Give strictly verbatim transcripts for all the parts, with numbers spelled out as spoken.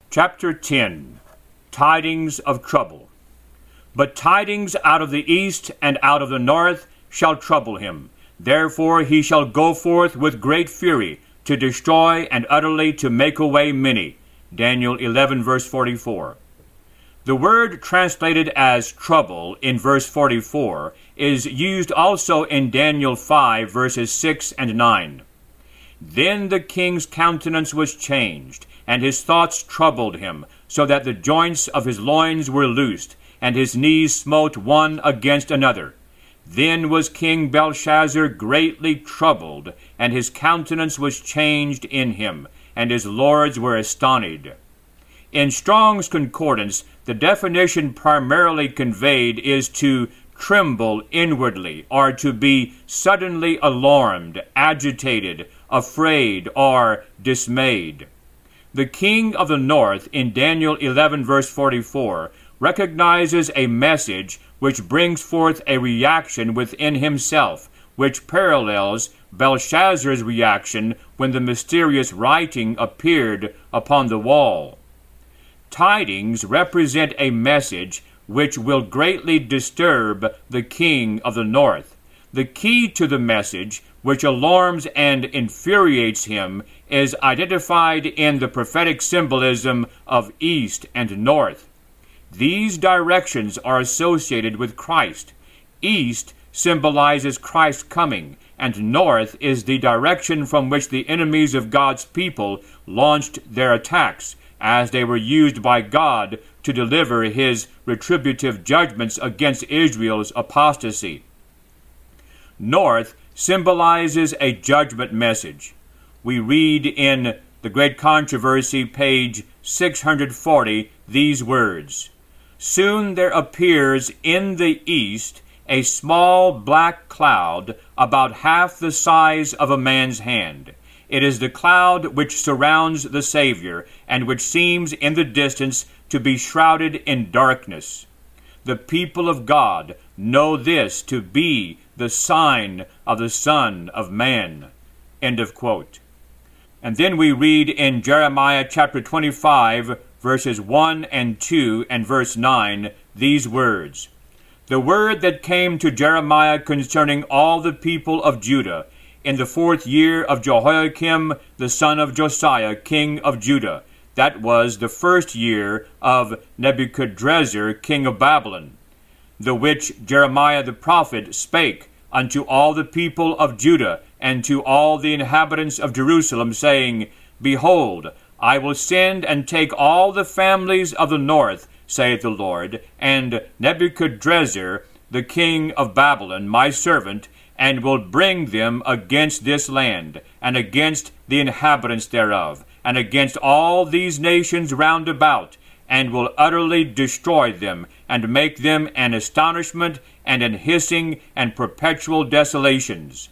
Chapter ten. Tidings of Trouble. But tidings out of the east and out of the north shall trouble him. Therefore he shall go forth with great fury, to destroy and utterly to make away many. Daniel eleven, verse forty-four. The word translated as trouble in verse forty-four is used also in Daniel five, verses six and nine. Then the king's countenance was changed, and his thoughts troubled him, so that the joints of his loins were loosed, and his knees smote one against another. Then was King Belshazzar greatly troubled, and his countenance was changed in him, and his lords were astonished. In Strong's Concordance, the definition primarily conveyed is to tremble inwardly, or to be suddenly alarmed, agitated, afraid, or dismayed. The king of the north in Daniel eleven, verse forty-four, recognizes a message which brings forth a reaction within himself, which parallels Belshazzar's reaction when the mysterious writing appeared upon the wall. Tidings represent a message which will greatly disturb the king of the north. The key to the message, which alarms and infuriates him, is identified in the prophetic symbolism of east and north. These directions are associated with Christ. East symbolizes Christ's coming, and north is the direction from which the enemies of God's people launched their attacks, as they were used by God to deliver his retributive judgments against Israel's apostasy. North symbolizes a judgment message. We read in The Great Controversy, page six hundred forty, these words: "Soon there appears in the east a small black cloud about half the size of a man's hand. It is the cloud which surrounds the Savior, and which seems in the distance to be shrouded in darkness. The people of God know this to be the sign of the Son of Man." End of quote. And then we read in Jeremiah chapter twenty-five, verses one and two and verse nine, these words: "The word that came to Jeremiah concerning all the people of Judah, in the fourth year of Jehoiakim the son of Josiah, king of Judah, that was the first year of Nebuchadrezzar, king of Babylon, the which Jeremiah the prophet spake unto all the people of Judah, and to all the inhabitants of Jerusalem, saying, Behold, I will send and take all the families of the north, saith the Lord, and Nebuchadrezzar, the king of Babylon, my servant, and will bring them against this land, and against the inhabitants thereof, and against all these nations round about, and will utterly destroy them, and make them an astonishment, and an hissing, and perpetual desolations."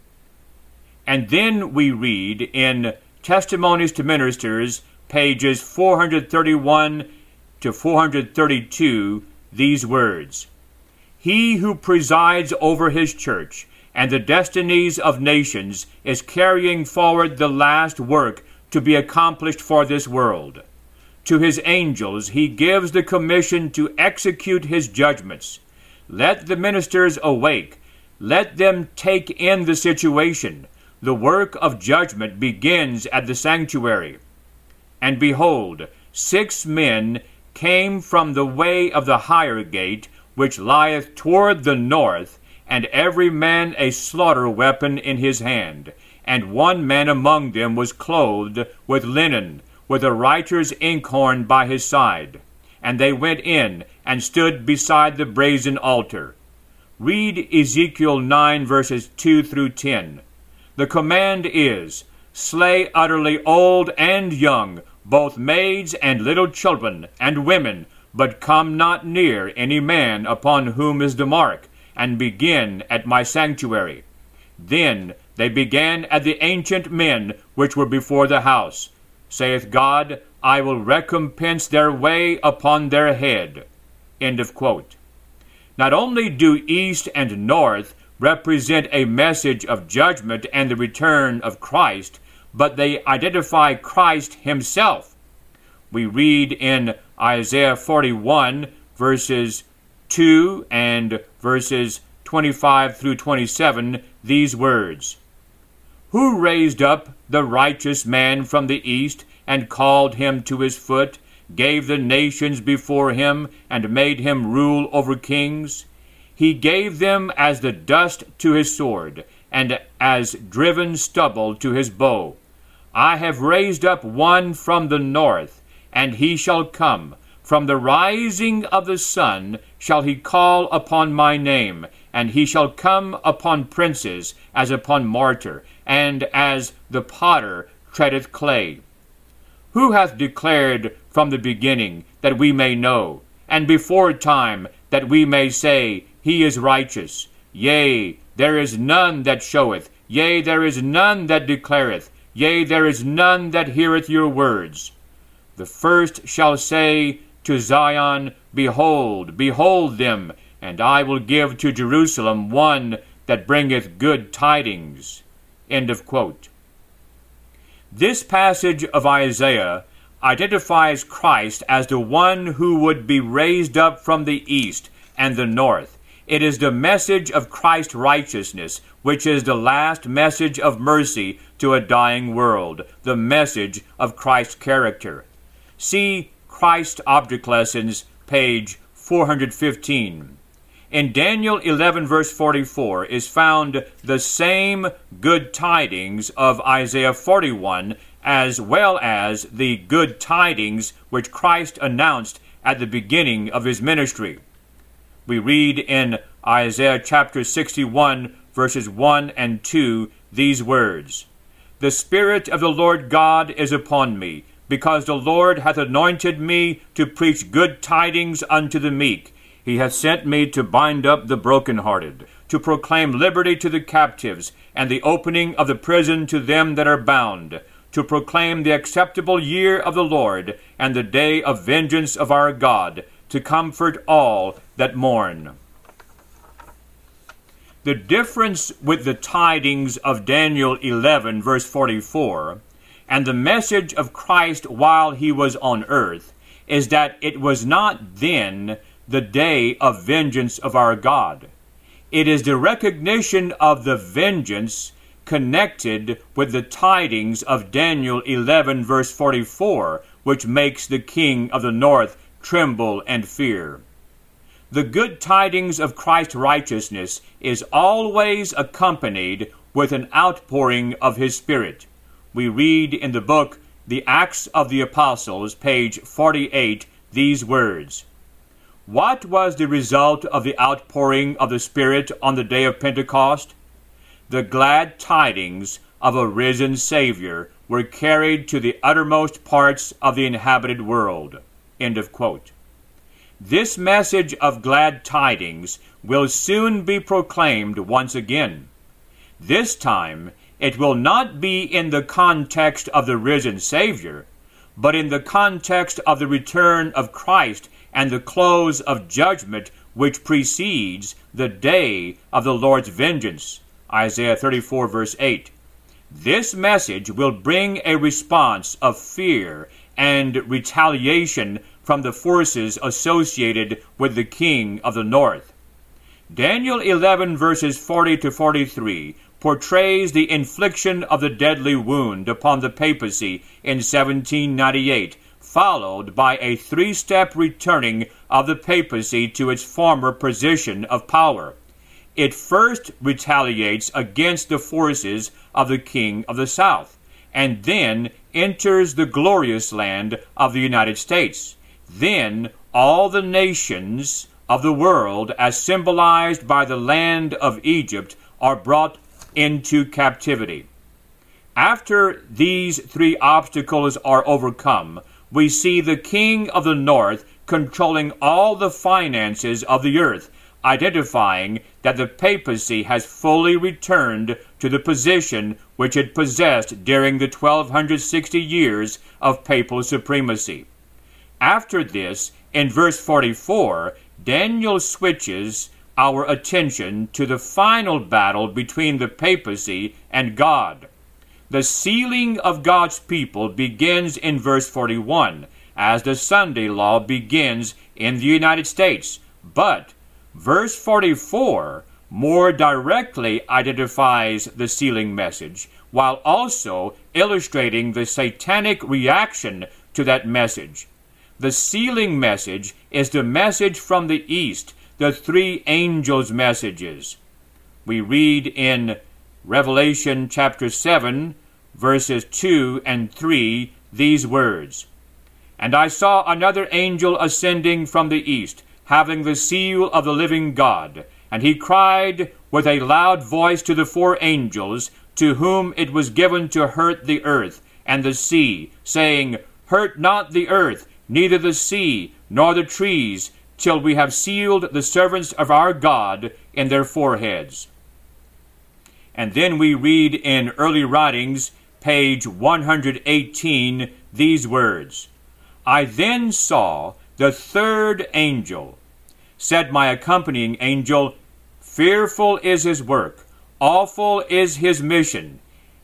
And then we read in Testimonies to Ministers, pages four hundred thirty-one to four hundred thirty-two, these words: "He who presides over his church and the destinies of nations is carrying forward the last work to be accomplished for this world. To his angels he gives the commission to execute his judgments. Let the ministers awake. Let them take in the situation. The work of judgment begins at the sanctuary. And behold, six men came from the way of the higher gate, which lieth toward the north, and every man a slaughter weapon in his hand. And one man among them was clothed with linen, with a writer's inkhorn by his side. And they went in, and stood beside the brazen altar." Read Ezekiel nine, verses two through ten. The command is, "Slay utterly old and young, both maids and little children, and women, but come not near any man upon whom is the mark, and begin at my sanctuary." Then they began at the ancient men which were before the house. Saith God, I will recompense their way upon their head. End of quote. Not only do east and north represent a message of judgment and the return of Christ, but they identify Christ himself. We read in Isaiah forty-one, verses two and verses twenty-five through twenty-seven, these words: Who raised up the righteous man from the east, and called him to his foot, gave the nations before him, and made him rule over kings? He gave them as the dust to his sword, and as driven stubble to his bow. I have raised up one from the north, and he shall come. From the rising of the sun shall he call upon my name, and he shall come upon princes as upon mortar, and as the potter treadeth clay. Who hath declared from the beginning, that we may know, and before time, that we may say, He is righteous? Yea, there is none that showeth, yea, there is none that declareth, yea, there is none that heareth your words. The first shall say to Zion, Behold, behold them, and I will give to Jerusalem one that bringeth good tidings. End of quote. This passage of Isaiah identifies Christ as the one who would be raised up from the east and the north. It is the message of Christ's righteousness, which is the last message of mercy to a dying world, the message of Christ's character. See Christ Object Lessons, page four hundred fifteen. In Daniel eleven, verse forty-four, is found the same good tidings of Isaiah forty-one, as well as the good tidings which Christ announced at the beginning of his ministry. We read in Isaiah chapter sixty-one, verses one and two, these words: The Spirit of the Lord God is upon me, because the Lord hath anointed me to preach good tidings unto the meek. He hath sent me to bind up the brokenhearted, to proclaim liberty to the captives, and the opening of the prison to them that are bound, to proclaim the acceptable year of the Lord, and the day of vengeance of our God, to comfort all that mourn. The difference with the tidings of Daniel eleven, verse forty-four, and the message of Christ while he was on earth, is that it was not then the day of vengeance of our God. It is the recognition of the vengeance connected with the tidings of Daniel eleven, verse forty-four, which makes the king of the north tremble and fear. The good tidings of Christ's righteousness is always accompanied with an outpouring of his Spirit. We read in the book The Acts of the Apostles, page forty-eight, these words: What was the result of the outpouring of the Spirit on the day of Pentecost? The glad tidings of a risen Savior were carried to the uttermost parts of the inhabited world. End of quote. This message of glad tidings will soon be proclaimed once again. This time, it will not be in the context of the risen Savior, but in the context of the return of Christ and the close of judgment which precedes the day of the Lord's vengeance. Isaiah thirty-four, verse eight. This message will bring a response of fear and retaliation from the forces associated with the king of the north. Daniel eleven, verses forty to forty-three, portrays the infliction of the deadly wound upon the papacy in seventeen ninety-eight, followed by a three-step returning of the papacy to its former position of power. It first retaliates against the forces of the king of the south, and then enters the glorious land of the United States. Then all the nations of the world, as symbolized by the land of Egypt, are brought into captivity. After these three obstacles are overcome, we see the king of the north controlling all the finances of the earth, identifying that the papacy has fully returned to the position which it possessed during the twelve sixty years of papal supremacy. After this, in verse forty-four, Daniel switches our attention to the final battle between the papacy and God. The sealing of God's people begins in verse forty-one, as the Sunday law begins in the United States. But verse forty-four more directly identifies the sealing message, while also illustrating the satanic reaction to that message. The sealing message is the message from the east, the three angels' messages. We read in Revelation chapter seven, verses two and three, these words, "And I saw another angel ascending from the east, having the seal of the living God. And he cried with a loud voice to the four angels, to whom it was given to hurt the earth and the sea, saying, Hurt not the earth, neither the sea, nor the trees, till we have sealed the servants of our God in their foreheads." And then we read in Early Writings, page one hundred eighteen, these words, "I then saw the third angel. Said my accompanying angel, Fearful is his work, awful is his mission.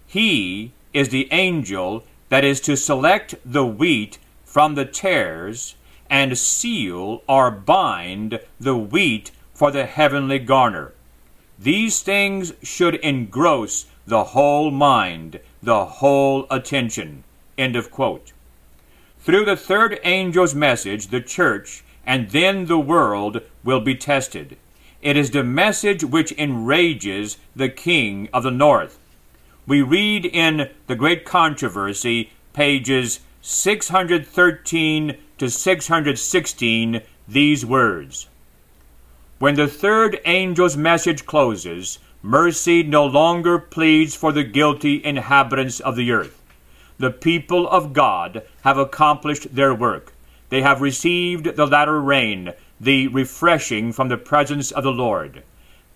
He is the angel that is to select the wheat from the tares, and seal or bind the wheat for the heavenly garner. These things should engross the whole mind, the whole attention." End of quote. Through the third angel's message, the church and then the world will be tested. It is the message which enrages the king of the north. We read in The Great Controversy, pages six hundred thirteen to six hundred sixteen, these words, "When the third angel's message closes, mercy no longer pleads for the guilty inhabitants of the earth. The people of God have accomplished their work. They have received the latter rain, the refreshing from the presence of the Lord,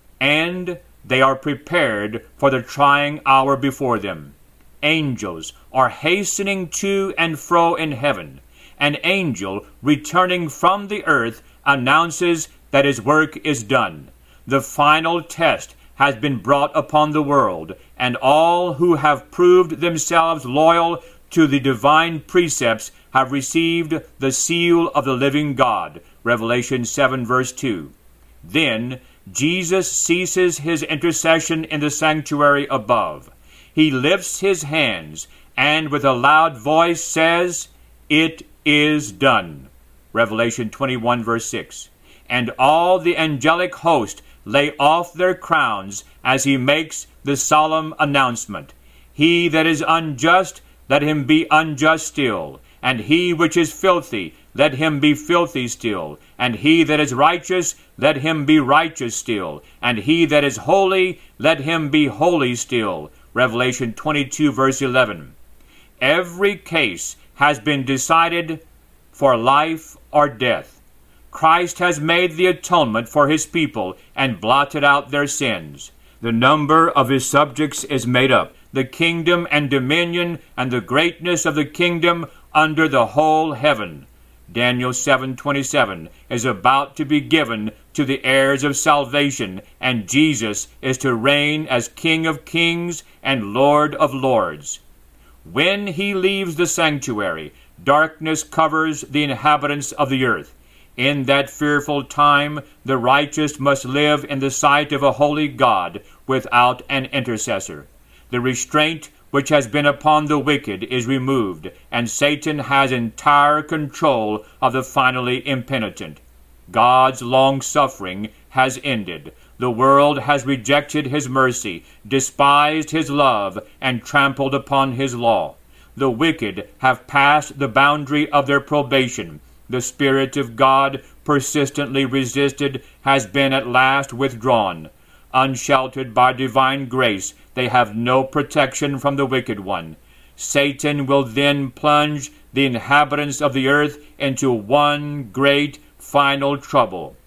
and they are prepared for the trying hour before them. Angels are hastening to and fro in heaven. An angel returning from the earth announces that his work is done. The final test has been brought upon the world, and all who have proved themselves loyal to the divine precepts have received the seal of the living God." Revelation seven, verse two. Then Jesus ceases his intercession in the sanctuary above. He lifts his hands and with a loud voice says, "It is done." Revelation twenty-one, verse six. And all the angelic host lay off their crowns as he makes the solemn announcement, "He that is unjust, let him be unjust still, and he which is filthy, let him be filthy still, and he that is righteous, let him be righteous still, and he that is holy, let him be holy still." Revelation twenty-two, verse eleven. Every case has been decided for life or death. Christ has made the atonement for his people and blotted out their sins. The number of his subjects is made up. The kingdom and dominion and the greatness of the kingdom under the whole heaven, Daniel seven twenty-seven, is about to be given to the heirs of salvation, and Jesus is to reign as King of kings and Lord of lords. When he leaves the sanctuary, darkness covers the inhabitants of the earth. In that fearful time, the righteous must live in the sight of a holy God without an intercessor. The restraint which has been upon the wicked is removed, and Satan has entire control of the finally impenitent. God's long-suffering has ended. The world has rejected his mercy, despised his love, and trampled upon his law. The wicked have passed the boundary of their probation. The Spirit of God, persistently resisted, has been at last withdrawn. Unsheltered by divine grace, they have no protection from the wicked one. Satan will then plunge the inhabitants of the earth into one great final trouble.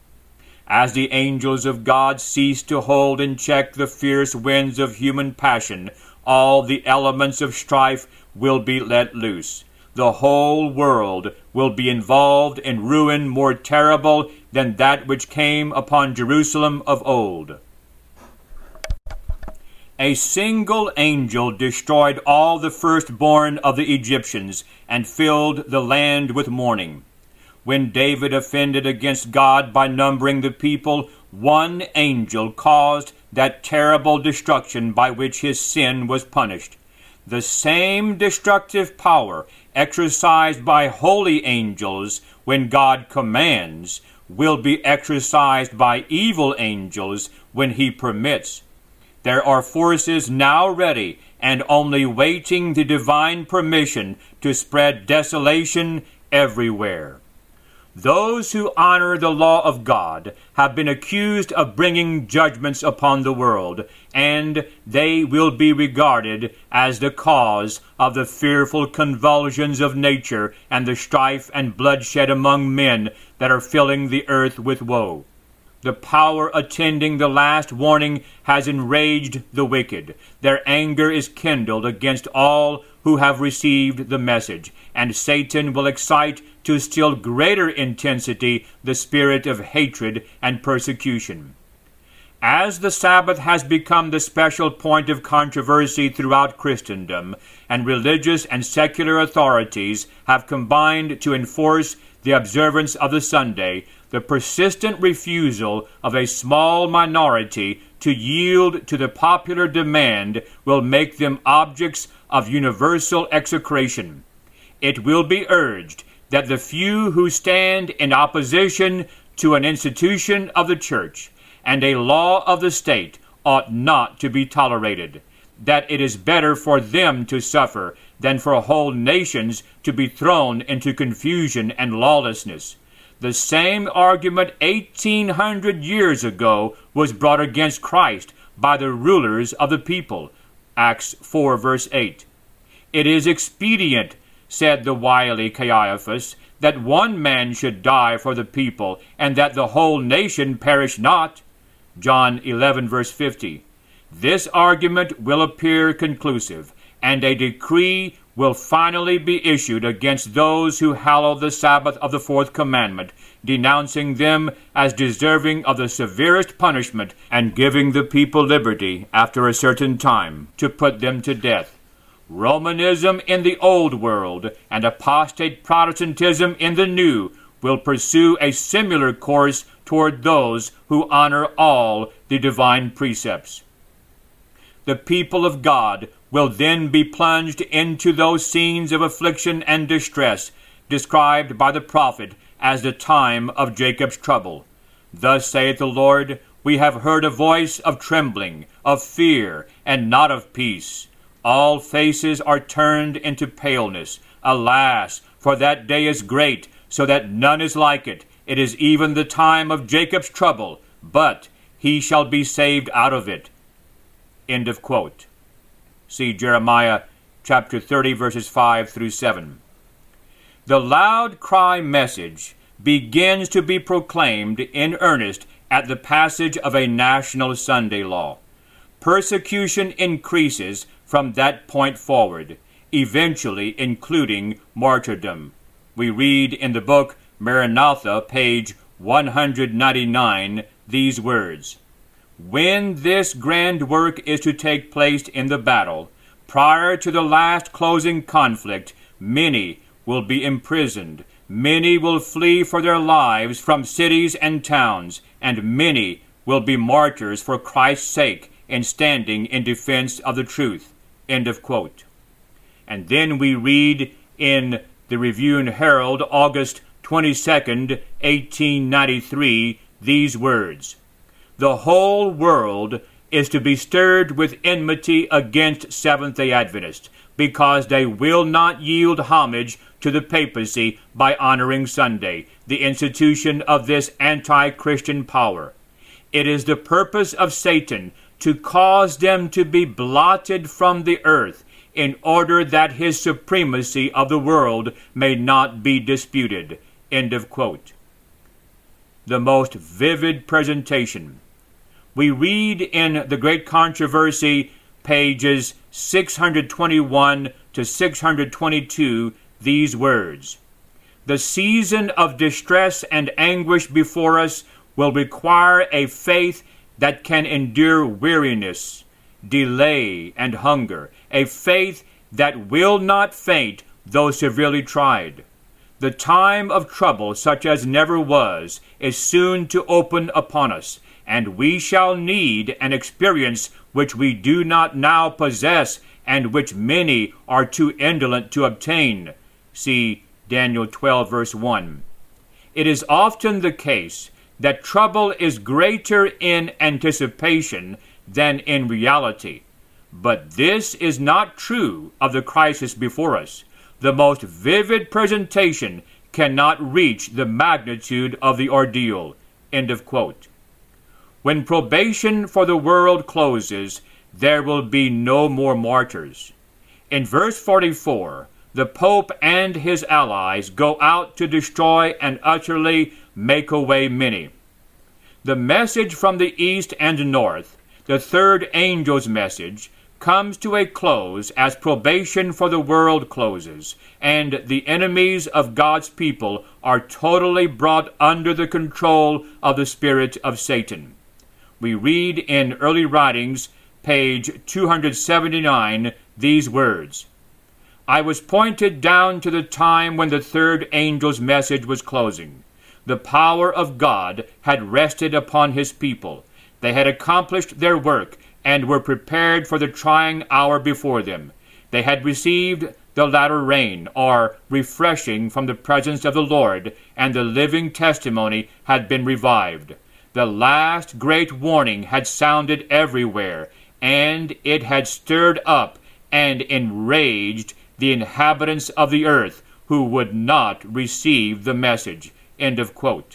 As the angels of God cease to hold in check the fierce winds of human passion, all the elements of strife will be let loose. The whole world will be involved in ruin more terrible than that which came upon Jerusalem of old. A single angel destroyed all the firstborn of the Egyptians and filled the land with mourning. When David offended against God by numbering the people, one angel caused that terrible destruction by which his sin was punished. The same destructive power exercised by holy angels when God commands will be exercised by evil angels when he permits. There are forces now ready and only waiting the divine permission to spread desolation everywhere. Those who honor the law of God have been accused of bringing judgments upon the world, and they will be regarded as the cause of the fearful convulsions of nature and the strife and bloodshed among men that are filling the earth with woe. The power attending the last warning has enraged the wicked. Their anger is kindled against all who have received the message, and Satan will excite to still greater intensity the spirit of hatred and persecution. As the Sabbath has become the special point of controversy throughout Christendom, and religious and secular authorities have combined to enforce the observance of the Sunday, the persistent refusal of a small minority to yield to the popular demand will make them objects of universal execration. It will be urged that the few who stand in opposition to an institution of the Church and a law of the state ought not to be tolerated, that it is better for them to suffer than for whole nations to be thrown into confusion and lawlessness. The same argument eighteen hundred years ago was brought against Christ by the rulers of the people. Acts four, verse eight. It is expedient, said the wily Caiaphas, that one man should die for the people, and that the whole nation perish not. John eleven, verse fifty. This argument will appear conclusive, and a decree will finally be issued against those who hallow the Sabbath of the fourth commandment, denouncing them as deserving of the severest punishment, and giving the people liberty after a certain time to put them to death. Romanism in the Old World and apostate Protestantism in the New will pursue a similar course toward those who honor all the divine precepts. The people of God will then be plunged into those scenes of affliction and distress described by the prophet as the time of Jacob's trouble. Thus saith the Lord, we have heard a voice of trembling, of fear, and not of peace. All faces are turned into paleness. Alas, for that day is great, so that none is like it. It is even the time of Jacob's trouble, but he shall be saved out of it. End of quote. See Jeremiah chapter thirty, verses five through seven. The loud cry message begins to be proclaimed in earnest at the passage of a national Sunday law. Persecution increases from that point forward, eventually including martyrdom. We read in the book Maranatha, page one ninety-nine, these words: when this grand work is to take place in the battle, prior to the last closing conflict, many will be imprisoned, many will flee for their lives from cities and towns, and many will be martyrs for Christ's sake in standing in defense of the truth. End of quote. And then we read in the Review and Herald, August twenty-second, eighteen ninety-three, these words: the whole world is to be stirred with enmity against Seventh-day Adventists, because they will not yield homage to the papacy by honoring Sunday, the institution of this anti-Christian power. It is the purpose of Satan to cause them to be blotted from the earth, in order that his supremacy of the world may not be disputed. End of quote. The most vivid presentation. We read in The Great Controversy, pages six twenty-one to six twenty-two, these words: the season of distress and anguish before us will require a faith that can endure weariness, delay, and hunger, a faith that will not faint though severely tried. The time of trouble, such as never was, is soon to open upon us, and we shall need an experience which we do not now possess, and which many are too indolent to obtain. See Daniel twelve, verse one. It is often the case that trouble is greater in anticipation than in reality. But this is not true of the crisis before us. The most vivid presentation cannot reach the magnitude of the ordeal. End of quote. When probation for the world closes, there will be no more martyrs. In verse forty-four, the Pope and his allies go out to destroy and utterly make away many. The message from the east and north, the third angel's message, comes to a close as probation for the world closes, and the enemies of God's people are totally brought under the control of the spirit of Satan. We read in Early Writings, page two seventy-nine, these words: I was pointed down to the time when the third angel's message was closing. The power of God had rested upon his people. They had accomplished their work and were prepared for the trying hour before them. They had received the latter rain, or refreshing from the presence of the Lord, and the living testimony had been revived. The last great warning had sounded everywhere, and it had stirred up and enraged the inhabitants of the earth who would not receive the message. End of quote.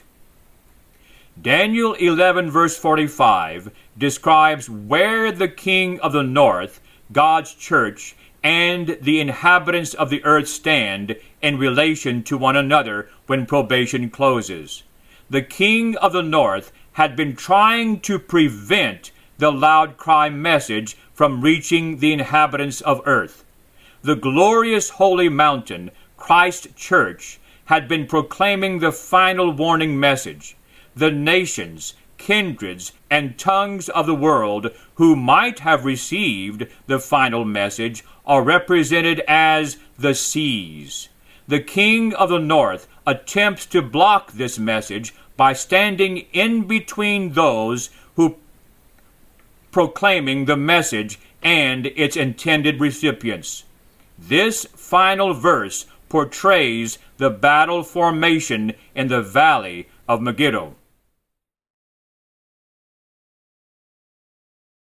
Daniel eleven, verse forty-five, describes where the king of the north, God's church, and the inhabitants of the earth stand in relation to one another when probation closes. The king of the north had been trying to prevent the loud cry message from reaching the inhabitants of earth. The glorious holy mountain, Christ's church, had been proclaiming the final warning message. The nations, kindreds, and tongues of the world who might have received the final message are represented as the seas. The king of the north attempts to block this message by standing in between those who proclaiming the message and its intended recipients. This final verse portrays the battle formation in the valley of Megiddo.